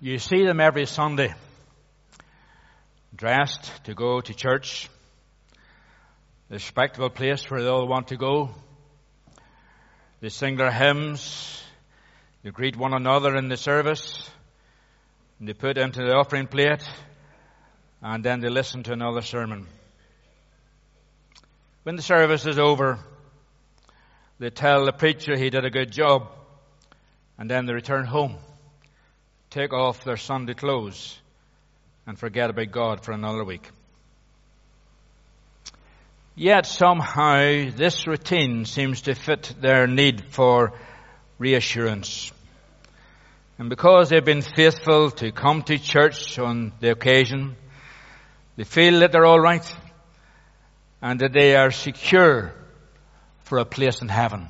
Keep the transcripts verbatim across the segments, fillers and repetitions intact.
You see them every Sunday, dressed to go to church, the respectable place where they all want to go. They sing their hymns, they greet one another in the service, and they put into the offering plate, and then they listen to another sermon. When the service is over, they tell the preacher he did a good job, and then they return home, take off their Sunday clothes, and forget about God for another week. Yet somehow this routine seems to fit their need for reassurance. And because they've been faithful to come to church on the occasion, they feel that they're all right and that they are secure for a place in heaven.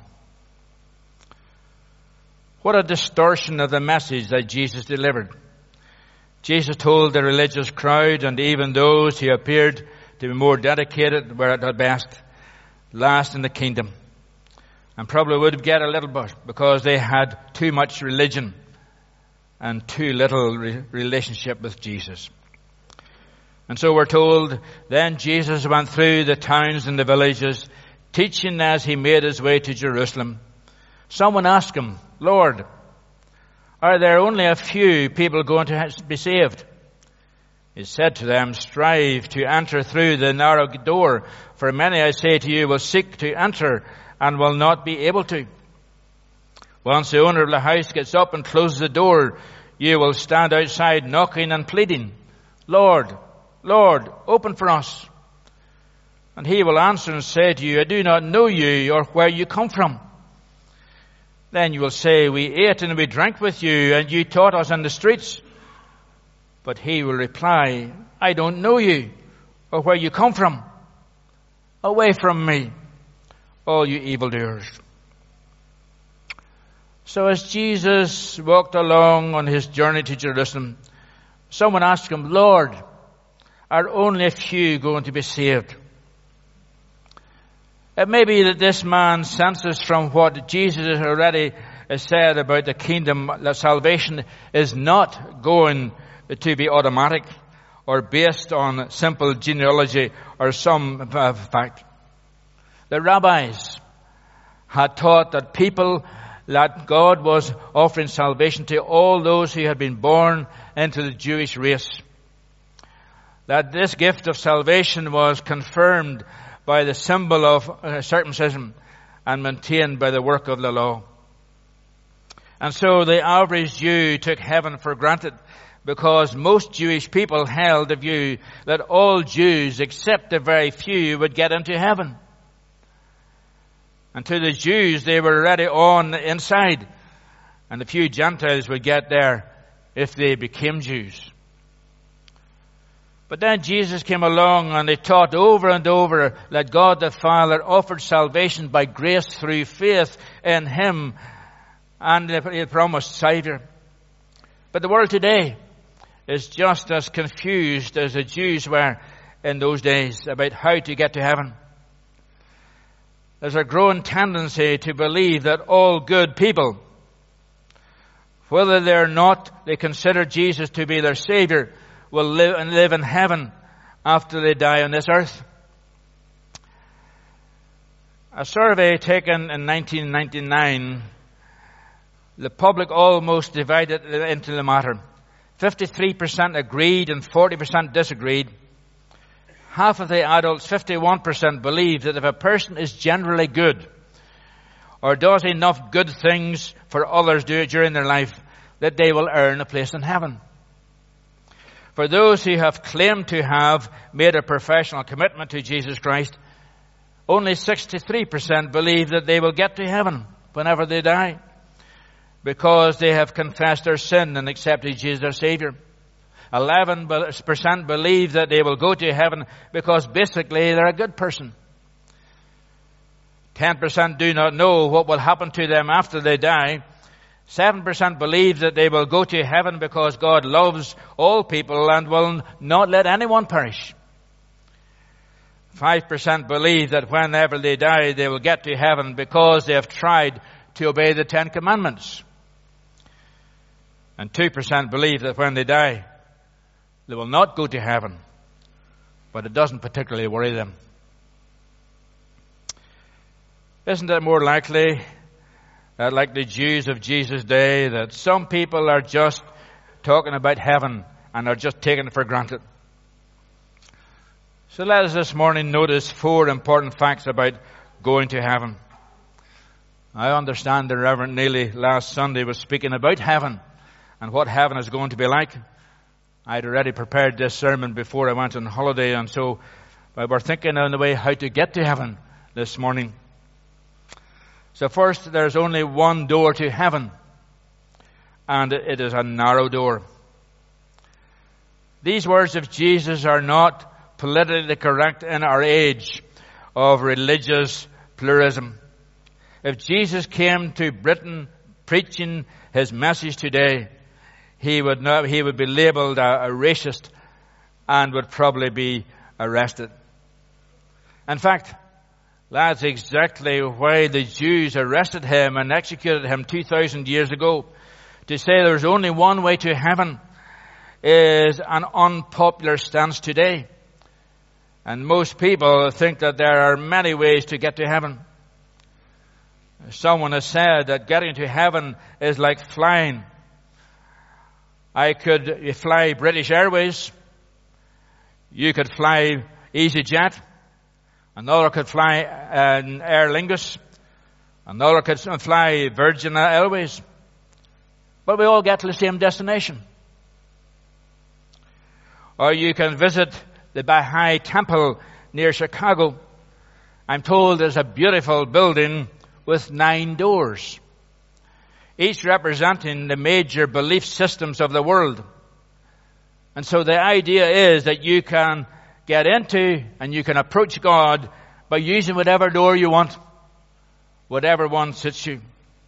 What a distortion of the message that Jesus delivered. Jesus told the religious crowd, and even those who appeared to be more dedicated were at their best last in the kingdom, and probably would get a little bit because they had too much religion and too little re- relationship with Jesus. And so we're told, then Jesus went through the towns and the villages, teaching as he made his way to Jerusalem. Someone asked him, Lord, are there only a few people going to be saved? He said to them, strive to enter through the narrow door, for many, I say to you, will seek to enter and will not be able to. Once the owner of the house gets up and closes the door, you will stand outside knocking and pleading, Lord, Lord, open for us. And he will answer and say to you, I do not know you or where you come from. Then you will say, we ate and we drank with you, and you taught us in the streets. But he will reply, I don't know you or where you come from. Away from me, all you evildoers. So as Jesus walked along on his journey to Jerusalem, someone asked him, Lord, are only a few going to be saved? It may be that this man senses from what Jesus has already said about the kingdom that salvation is not going to be automatic or based on simple genealogy or some fact. The rabbis had taught that people, that God was offering salvation to all those who had been born into the Jewish race. That this gift of salvation was confirmed by the symbol of uh, circumcision and maintained by the work of the law. And so the average Jew took heaven for granted because most Jewish people held the view that all Jews, except a very few, would get into heaven. And to the Jews, they were already on the inside, and the few Gentiles would get there if they became Jews. But then Jesus came along and he taught over and over that God the Father offered salvation by grace through faith in him and the promised Savior. But the world today is just as confused as the Jews were in those days about how to get to heaven. There's a growing tendency to believe that all good people, whether they're not, they consider Jesus to be their Savior, will live and live in heaven after they die on this earth. A survey taken in nineteen ninety-nine, the public almost divided into the matter. fifty-three percent agreed and forty percent disagreed. Half of the adults, fifty-one percent, believe that if a person is generally good or does enough good things for others during their life, that they will earn a place in heaven. For those who have claimed to have made a professional commitment to Jesus Christ, only sixty-three percent believe that they will get to heaven whenever they die because they have confessed their sin and accepted Jesus as Savior. eleven percent believe that they will go to heaven because basically they're a good person. ten percent do not know what will happen to them after they die. seven percent believe that they will go to heaven because God loves all people and will not let anyone perish. five percent believe that whenever they die, they will get to heaven because they have tried to obey the Ten Commandments. And two percent believe that when they die, they will not go to heaven. But it doesn't particularly worry them. Isn't it more likely that, like the Jews of Jesus' day, that some people are just talking about heaven and are just taking it for granted? So let us this morning notice four important facts about going to heaven. I understand the Reverend Neely last Sunday was speaking about heaven and what heaven is going to be like. I'd already prepared this sermon before I went on holiday, and so we're thinking on the way how to get to heaven this morning. So first, there's only one door to heaven, and it is a narrow door. These words of Jesus are not politically correct in our age of religious pluralism. If Jesus came to Britain preaching his message today, he would not, he would be labeled a, a racist and would probably be arrested. In fact, that's exactly why the Jews arrested him and executed him two thousand years ago. To say there's only one way to heaven is an unpopular stance today. And most people think that there are many ways to get to heaven. Someone has said that getting to heaven is like flying. I could fly British Airways. You could fly EasyJet. Another could fly uh, Aer Lingus. Another could fly Virgin Airways. But we all get to the same destination. Or you can visit the Baha'i Temple near Chicago. I'm told there's a beautiful building with nine doors, each representing the major belief systems of the world. And so the idea is that you can get into and you can approach God by using whatever door you want, whatever one suits you.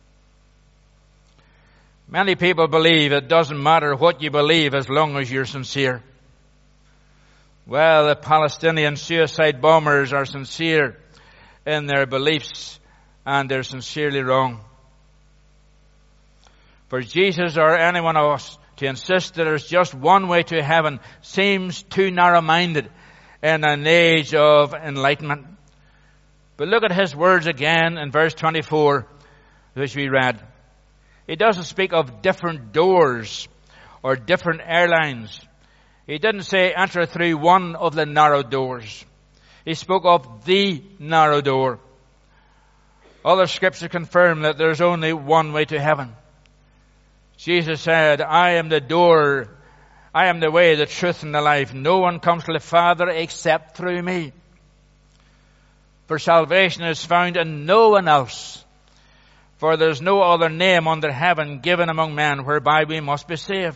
Many people believe it doesn't matter what you believe as long as you're sincere. Well, the Palestinian suicide bombers are sincere in their beliefs, and they're sincerely wrong. For Jesus or anyone else to insist that there's just one way to heaven seems too narrow-minded in an age of enlightenment. But look at his words again in verse twenty-four, which we read. He doesn't speak of different doors or different airlines. He didn't say enter through one of the narrow doors. He spoke of the narrow door. Other scriptures confirm that there's only one way to heaven. Jesus said, I am the door, I am the way, the truth, and the life. No one comes to the Father except through me. For salvation is found in no one else. For there's no other name under heaven given among men whereby we must be saved.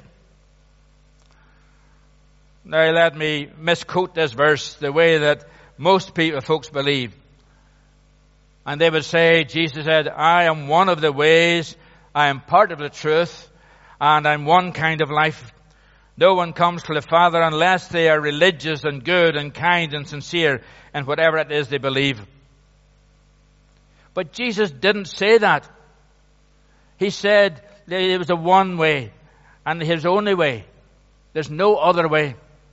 Now let me misquote this verse the way that most people, folks believe. And they would say, Jesus said, I am one of the ways, I am part of the truth, and I'm one kind of life. No one comes to the Father unless they are religious and good and kind and sincere in whatever it is they believe. But Jesus didn't say that. He said there was a one way and his only way. There's no other way.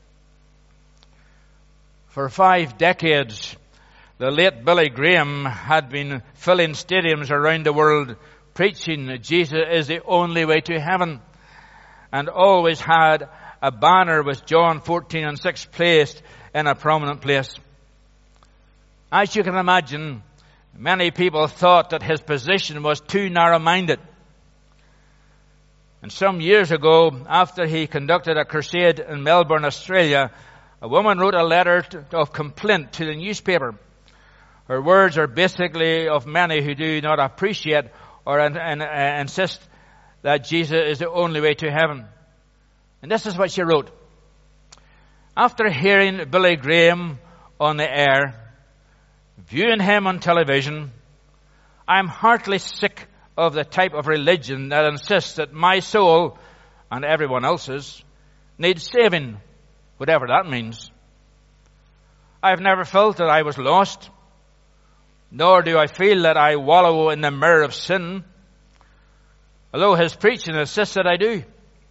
For five decades, the late Billy Graham had been filling stadiums around the world preaching that Jesus is the only way to heaven, and always had a banner with John fourteen and six placed in a prominent place. As you can imagine, many people thought that his position was too narrow-minded. And some years ago, after he conducted a crusade in Melbourne, Australia, a woman wrote a letter of complaint to the newspaper. Her words are basically of many who do not appreciate or in, in, uh, insist that Jesus is the only way to heaven. And this is what she wrote. After hearing Billy Graham on the air, viewing him on television, I am heartily sick of the type of religion that insists that my soul, and everyone else's, needs saving, whatever that means. I have never felt that I was lost, nor do I feel that I wallow in the mire of sin, although his preaching insists that I do.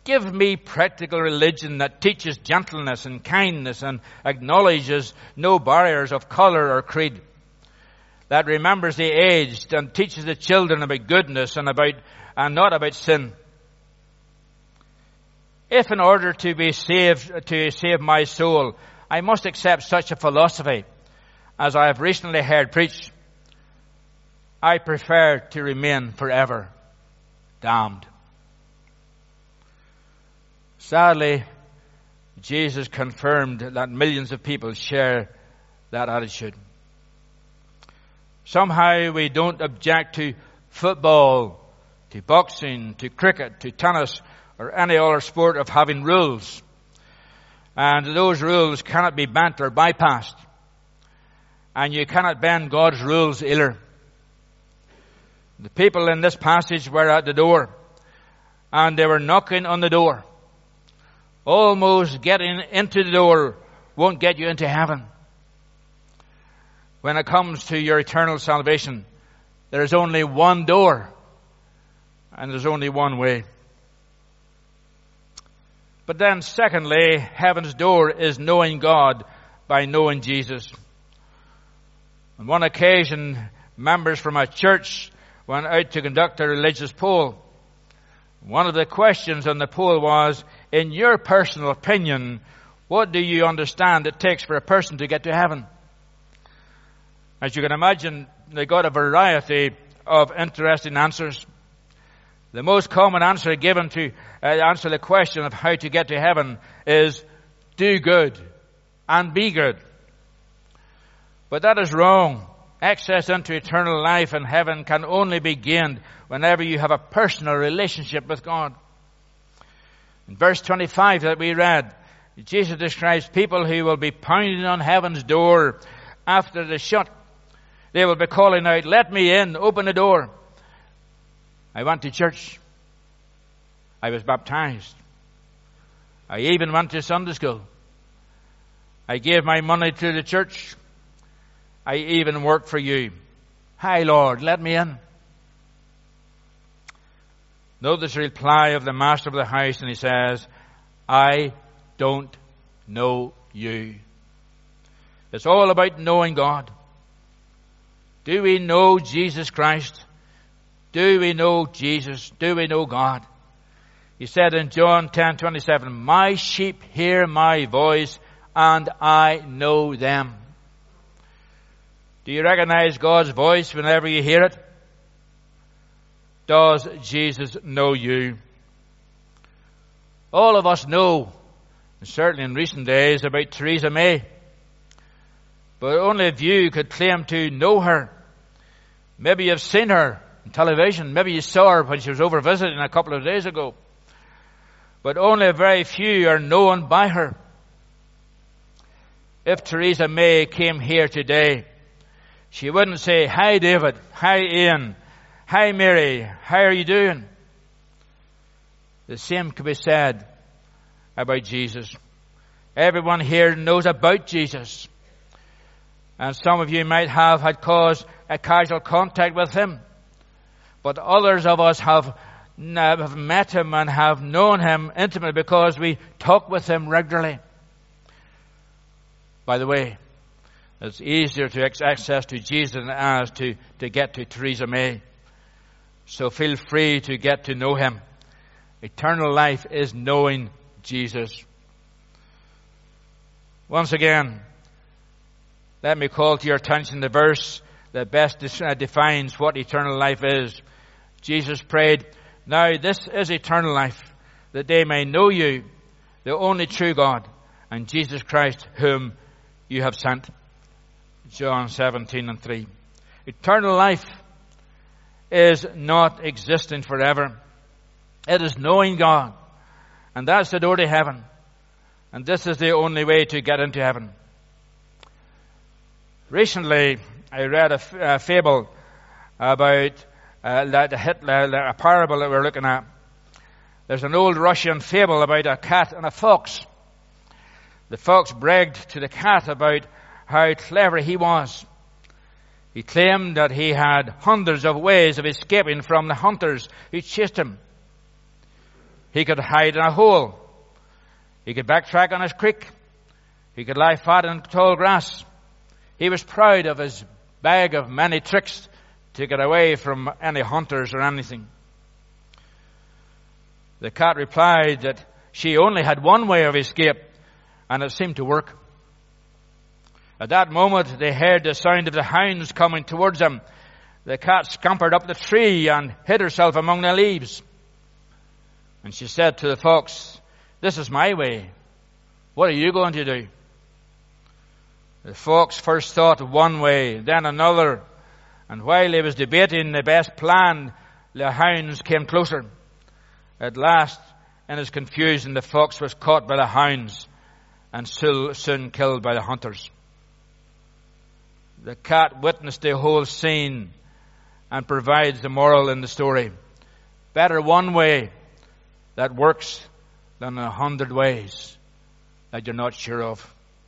Give me practical religion that teaches gentleness and kindness and acknowledges no barriers of color or creed, that remembers the aged and teaches the children about goodness and about and not about sin. If in order to be saved, to save my soul, I must accept such a philosophy as I have recently heard preached, I prefer to remain forever damned. Sadly, Jesus confirmed that millions of people share that attitude. Somehow we don't object to football, to boxing, to cricket, to tennis, or any other sport of having rules. And those rules cannot be bent or bypassed. And you cannot bend God's rules either. The people in this passage were at the door, and they were knocking on the door. Almost getting into the door won't get you into heaven. When it comes to your eternal salvation, there is only one door, and there's only one way. But then secondly, heaven's door is knowing God by knowing Jesus. On one occasion, members from a church went out to conduct a religious poll. One of the questions on the poll was, in your personal opinion, what do you understand it takes for a person to get to heaven? As you can imagine, they got a variety of interesting answers. The most common answer given to uh, answer the question of how to get to heaven is, do good and be good. But that is wrong. Access into eternal life in heaven can only be gained whenever you have a personal relationship with God. In verse twenty-five that we read, Jesus describes people who will be pounding on heaven's door after it is shut. They will be calling out, let me in, open the door. I went to church. I was baptized. I even went to Sunday school. I gave my money to the church. I even worked for you. Hi, Lord, let me in. Notice the reply of the master of the house, and he says, I don't know you. It's all about knowing God. Do we know Jesus Christ? Do we know Jesus? Do we know God? He said in John ten twenty-seven, my sheep hear my voice, and I know them. Do you recognize God's voice whenever you hear it? Does Jesus know you? All of us know, and certainly in recent days, about Theresa May. But only a few could claim to know her. Maybe you've seen her on television. Maybe you saw her when she was over visiting a couple of days ago. But only a very few are known by her. If Theresa May came here today, she wouldn't say, hi David, hi Ian, hi Mary, how are you doing? The same could be said about Jesus. Everyone here knows about Jesus. And some of you might have had cause a casual contact with him. But others of us have, have met him and have known him intimately because we talk with him regularly. By the way, it's easier to access to Jesus than as to, to get to Theresa May. So feel free to get to know him. Eternal life is knowing Jesus. Once again, let me call to your attention the verse that best defines what eternal life is. Jesus prayed, now this is eternal life, that they may know you, the only true God, and Jesus Christ, whom you have sent. John seventeen and three. Eternal life is not existing forever. It is knowing God. And that's the door to heaven. And this is the only way to get into heaven. Recently, I read a, f- a fable about uh, the Hitler, a parable that we're looking at. There's an old Russian fable about a cat and a fox. The fox bragged to the cat about how clever he was. He claimed that he had hundreds of ways of escaping from the hunters who chased him. He could hide in a hole. He could backtrack on his creek. He could lie flat in tall grass. He was proud of his bag of many tricks to get away from any hunters or anything. The cat replied that she only had one way of escape, and it seemed to work. At that moment, they heard the sound of the hounds coming towards them. The cat scampered up the tree and hid herself among the leaves. And she said to the fox, "This is my way. What are you going to do?" The fox first thought of one way, then another. And while he was debating the best plan, the hounds came closer. At last, in his confusion, the fox was caught by the hounds and soon killed by the hunters. The cat witnessed the whole scene and provides the moral in the story. Better one way that works than a hundred ways that you're not sure of.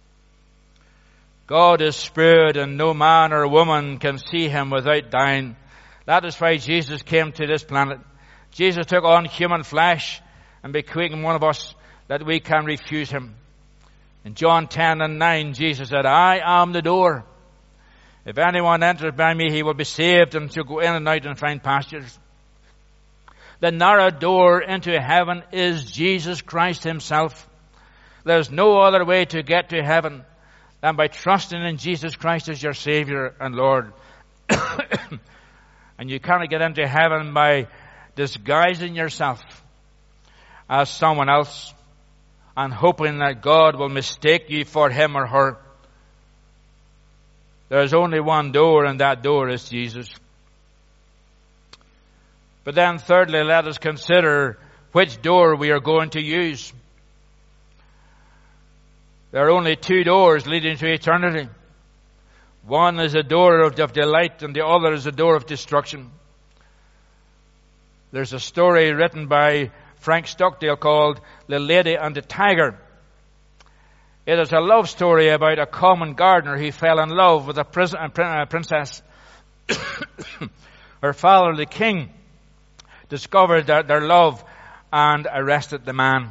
God is spirit, and no man or woman can see him without dying. That is why Jesus came to this planet. Jesus took on human flesh and became one of us, that we can refuse him. In John ten and nine, Jesus said, "I am the door. If anyone enters by me, he will be saved and shall go in and out and find pastures." The narrow door into heaven is Jesus Christ himself. There's no other way to get to heaven than by trusting in Jesus Christ as your Savior and Lord. And you cannot get into heaven by disguising yourself as someone else and hoping that God will mistake you for him or her. There's only one door, and that door is Jesus. But then thirdly, let us consider which door we are going to use. There are only two doors leading to eternity. One is a door of, of delight, and the other is a door of destruction. There's a story written by Frank Stockdale called The Lady and the Tiger. It is a love story about a common gardener who fell in love with a princess. Her father, the king, discovered their, their love and arrested the man.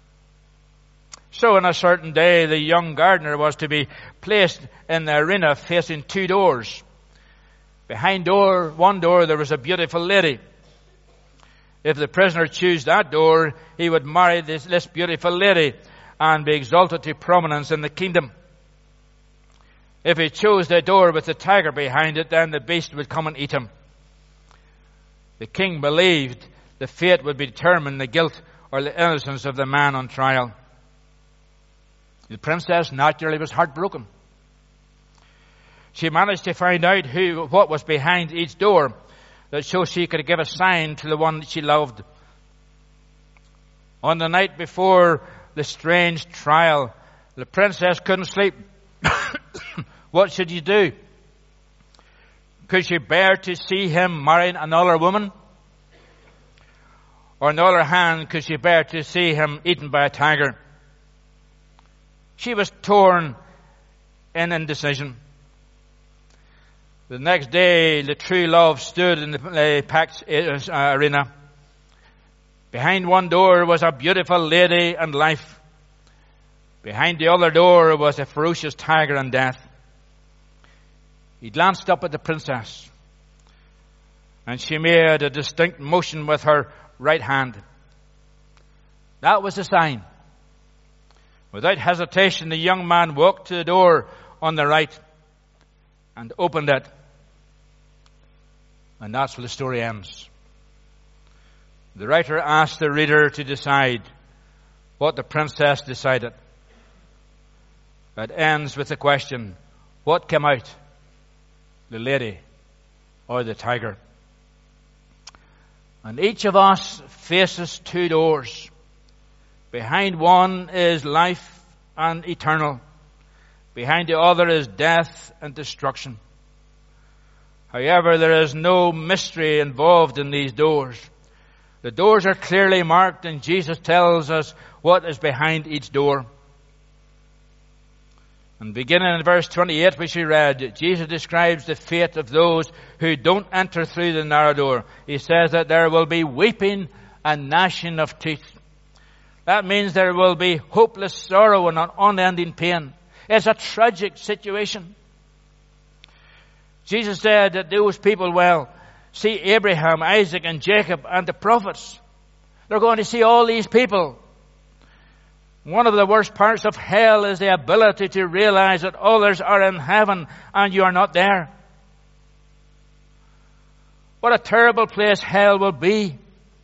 So on a certain day, the young gardener was to be placed in the arena facing two doors. Behind door, one door, there was a beautiful lady. If the prisoner chose that door, he would marry this, this beautiful lady and be exalted to prominence in the kingdom. If he chose the door with the tiger behind it, then the beast would come and eat him. The king believed the fate would be determined the guilt or the innocence of the man on trial. The princess naturally was heartbroken. She managed to find out who, what was behind each door, that so she could give a sign to the one that she loved. On the night before the strange trial, the princess couldn't sleep. What should you do? Could she bear to see him marrying another woman? Or on the other hand, could she bear to see him eaten by a tiger? She was torn in indecision. The next day, the true love stood in the packed arena. Behind one door was a beautiful lady and life. Behind the other door was a ferocious tiger and death. He glanced up at the princess, and she made a distinct motion with her right hand. That was a sign. Without hesitation, the young man walked to the door on the right and opened it. And that's where the story ends. The writer asked the reader to decide what the princess decided. It ends with the question, what came out, the lady or the tiger? And each of us faces two doors. Behind one is life and eternal. Behind the other is death and destruction. However, there is no mystery involved in these doors. The doors are clearly marked, and Jesus tells us what is behind each door. And beginning in verse twenty-eight, which we read, Jesus describes the fate of those who don't enter through the narrow door. He says that there will be weeping and gnashing of teeth. That means there will be hopeless sorrow and unending pain. It's a tragic situation. Jesus said that those people will see Abraham, Isaac, and Jacob, and the prophets. They're going to see all these people. One of the worst parts of hell is the ability to realize that others are in heaven and you are not there. What a terrible place hell will be.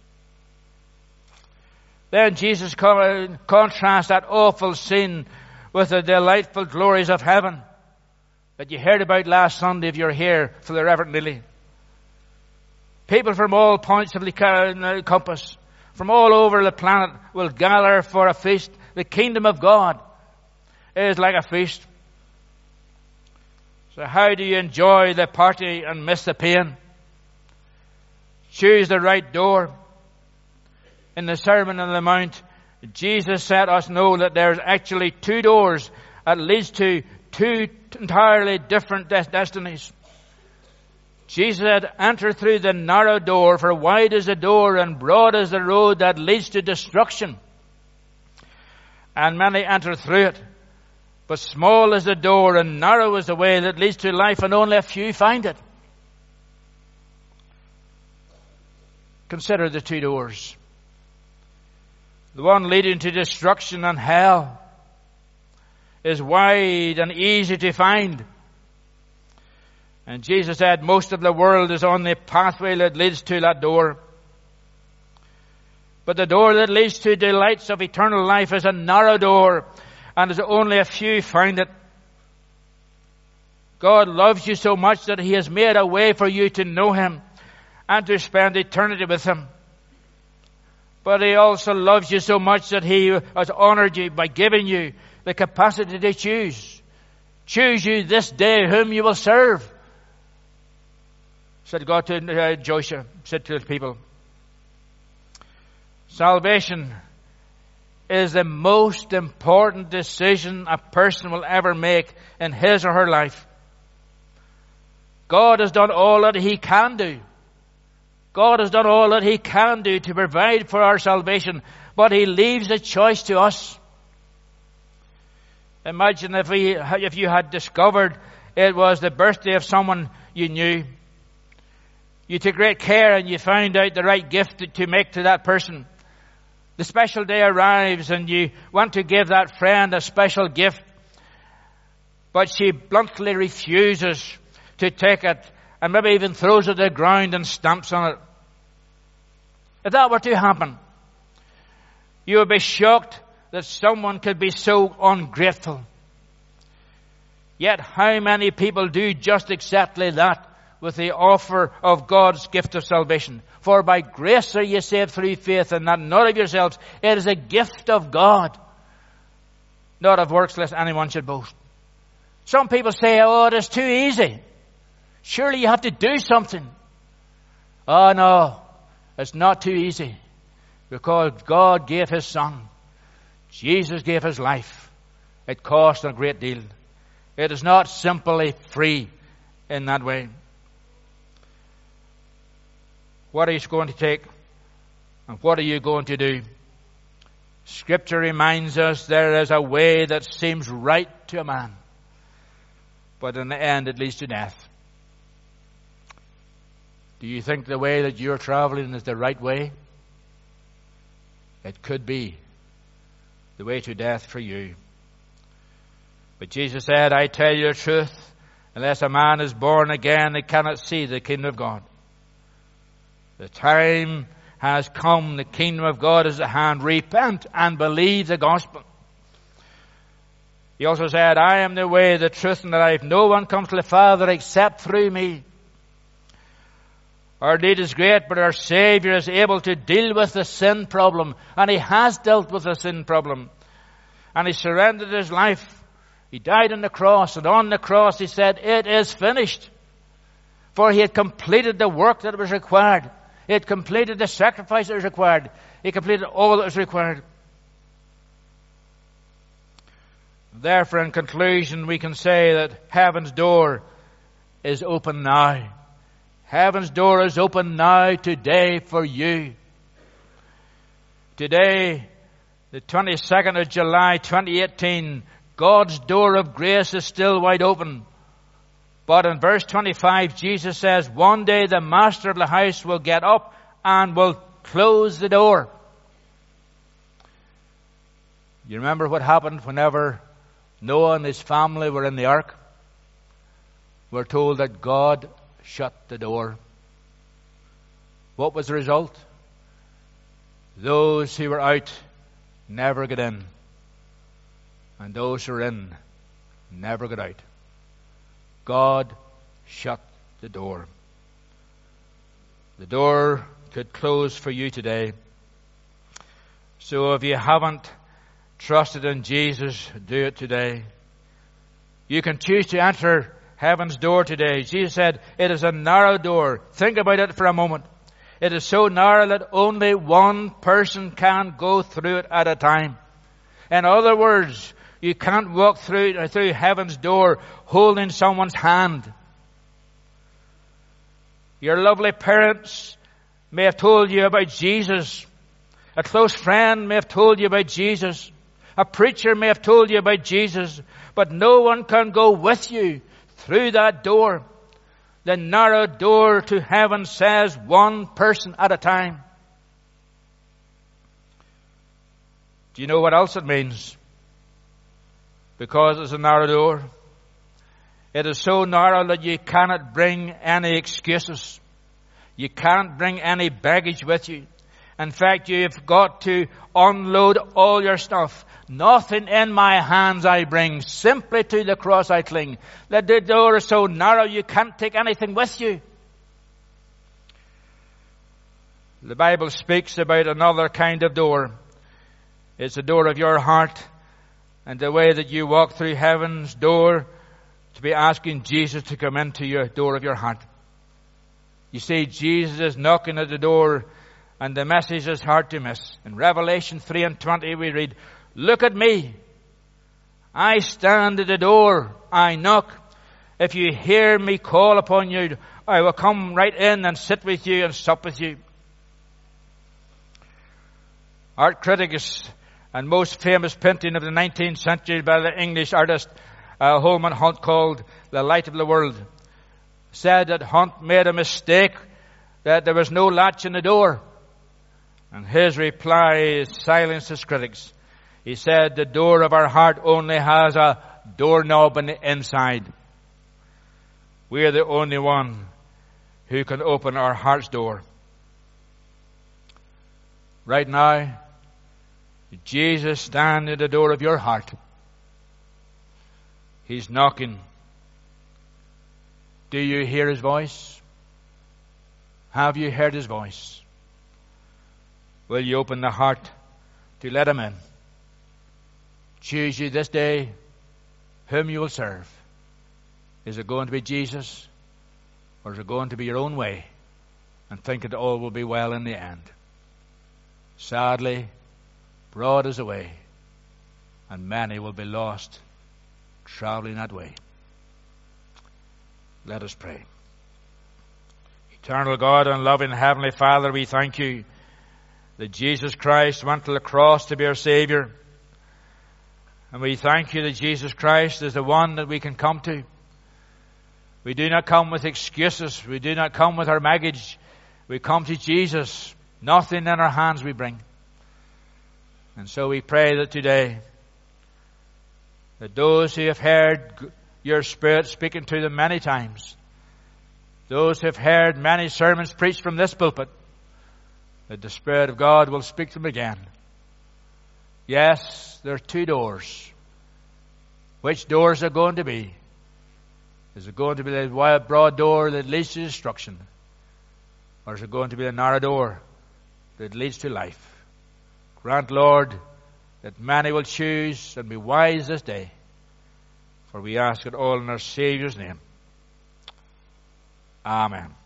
Then Jesus contrasts that awful scene with the delightful glories of heaven that you heard about last Sunday if you're here for the Reverend Lily. People from all points of the compass, from all over the planet, will gather for a feast. The kingdom of God is like a feast. So how do you enjoy the party and miss the pain? Choose the right door. In the Sermon on the Mount, Jesus let us know that there's actually two doors that leads to two entirely different des- destinies. Jesus said, enter through the narrow door, for wide is the door and broad is the road that leads to destruction. And many enter through it. But small is the door and narrow is the way that leads to life, and only a few find it. Consider the two doors. The one leading to destruction and hell is wide and easy to find. And Jesus said most of the world is on the pathway that leads to that door. But the door that leads to delights of eternal life is a narrow door, and there's only a few find it. God loves you so much that He has made a way for you to know Him and to spend eternity with Him. But He also loves you so much that He has honored you by giving you the capacity to choose. Choose you this day whom you will serve, said God to uh, Joshua, said to His people. Salvation is the most important decision a person will ever make in his or her life. God has done all that He can do. God has done all that He can do to provide for our salvation, but He leaves the choice to us. Imagine if we, if you had discovered it was the birthday of someone you knew. You took great care and you found out the right gift to, to make to that person. The special day arrives and you want to give that friend a special gift, but she bluntly refuses to take it and maybe even throws it to the ground and stamps on it. If that were to happen, you would be shocked that someone could be so ungrateful. Yet how many people do just exactly that with the offer of God's gift of salvation? For by grace are ye saved through faith, and that not of yourselves. It is a gift of God, not of works, lest anyone should boast. Some people say, oh, it is too easy. Surely you have to do something. Oh no, it's not too easy. Because God gave His Son. Jesus gave His life. It cost a great deal. It is not simply free in that way. What are you going to take? And what are you going to do? Scripture reminds us there is a way that seems right to a man, but in the end it leads to death. Do you think the way that you're traveling is the right way? It could be the way to death for you. But Jesus said, I tell you the truth, unless a man is born again, he cannot see the kingdom of God. The time has come. The kingdom of God is at hand. Repent and believe the gospel. He also said, I am the way, the truth, and the life. No one comes to the Father except through me. Our need is great, but our Savior is able to deal with the sin problem. And He has dealt with the sin problem. And He surrendered His life. He died on the cross. And on the cross He said, it is finished. For He had completed the work that was required. He had completed the sacrifice that was required. He completed all that was required. Therefore, in conclusion, we can say that heaven's door is open now. Heaven's door is open now today for you. Today, The twenty-second of July, twenty eighteen, God's door of grace is still wide open. But in verse twenty-five, Jesus says, one day the master of the house will get up and will close the door. You remember what happened whenever Noah and his family were in the ark? We're told that God shut the door. What was the result? Those who were out never got in. And those who were in never got out. God shut the door. The door could close for you today. So if you haven't trusted in Jesus, do it today. You can choose to enter heaven's door today. Jesus said, it is a narrow door. Think about it for a moment. It is so narrow that only one person can go through it at a time. In other words, you can't walk through, through heaven's door holding someone's hand. Your lovely parents may have told you about Jesus. A close friend may have told you about Jesus. A preacher may have told you about Jesus. But no one can go with you through that door. The narrow door to heaven says one person at a time. Do you know what else it means? Because it's a narrow door. It is so narrow that you cannot bring any excuses. You can't bring any baggage with you. In fact, you've got to unload all your stuff. Nothing in my hands I bring, simply to the cross I cling. The door is so narrow you can't take anything with you. The Bible speaks about another kind of door. It's the door of your heart, and the way that you walk through heaven's door to be asking Jesus to come into your door of your heart. You see, Jesus is knocking at the door, and the message is hard to miss. In Revelation three and twenty we read, look at me. I stand at the door. I knock. If you hear me call upon you, I will come right in and sit with you and sup with you. Art critic and most famous painting of the nineteenth century by the English artist uh, Holman Hunt, called The Light of the World, said that Hunt made a mistake, that there was no latch in the door. And his reply silenced his critics. He said, the door of our heart only has a doorknob on the inside. We are the only one who can open our heart's door. Right now, Jesus stands at the door of your heart. He's knocking. Do you hear his voice? Have you heard his voice? Will you open the heart to let him in? Choose you this day whom you will serve. Is it going to be Jesus, or is it going to be your own way and think that all will be well in the end? Sadly, broad is the way, and many will be lost traveling that way. Let us pray. Eternal God and loving Heavenly Father, we thank you that Jesus Christ went to the cross to be our Savior. And we thank you that Jesus Christ is the one that we can come to. We do not come with excuses. We do not come with our baggage. We come to Jesus. Nothing in our hands we bring. And so we pray that today, that those who have heard your Spirit speaking to them many times, those who have heard many sermons preached from this pulpit, that the Spirit of God will speak to them again. Yes, there are two doors. Which doors are going to be? Is it going to be the wide, broad door that leads to destruction? Or is it going to be the narrow door that leads to life? Grant, Lord, that many will choose and be wise this day. For we ask it all in our Saviour's name. Amen.